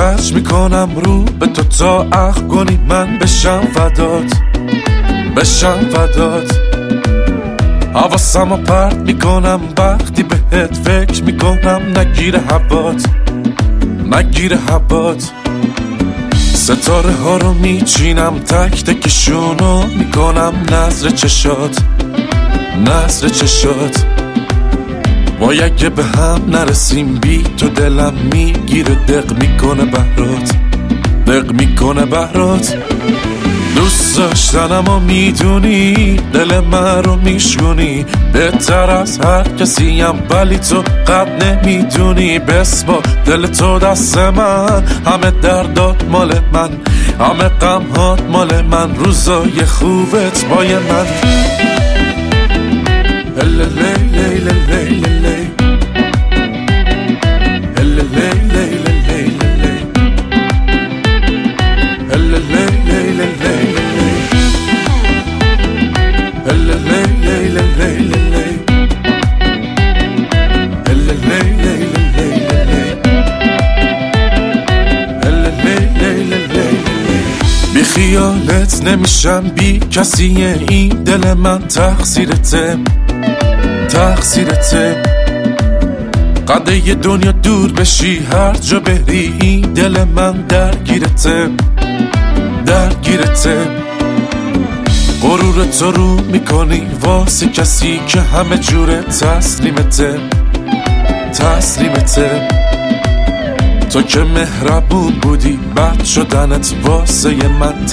کج میکنم رو به تو تا عقل کنی من بشم فدات حواسمو پرت میکنم وقتی بهت فکر میکنم نگیر هوات ستاره ها رو میچینم تک تکشونو میکنم نظر چشات وای اگه به هم نرسیم بی تو دلم میگیره دق میکنه بهرات دوست داشتنم و میدونی دل من رو میشونی بهتر از هر کسیم ولی تو قد نمیدونی بسپار دل تو دست من همه دردات مال من همه غمهات مال من روزای خوبت بای من بی خیالت نمیشم بی کسی این دل من تقصیرته قده یه دنیا دور بشی هر جا بری این دل من درگیرته غرور تو رو میکنی واسه کسی که همه جوره تسلیمته تو که مهربون بودی بد شدنت واسه من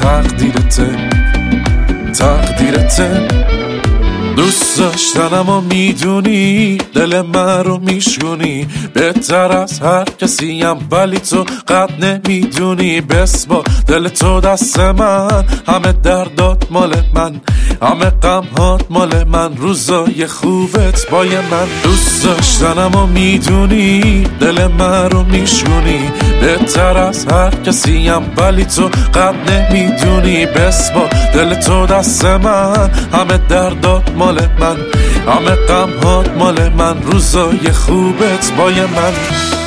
تقدیرته دوست داشتنم و میدونی دل من رو میشونی بهتر از هر کسیم ولی تو قد نمیدونی بسپار دل تو دست من همه دردات مال من همه غمهات مال من روزای خوبت بای من دوست داشتنم و میدونی دل من رو میشونی بهتر از هر کسیم ولی تو قد نمیدونی بسپار دل تو دست من همه دردات مال من همه غمهات مال من روزای خوبت بای من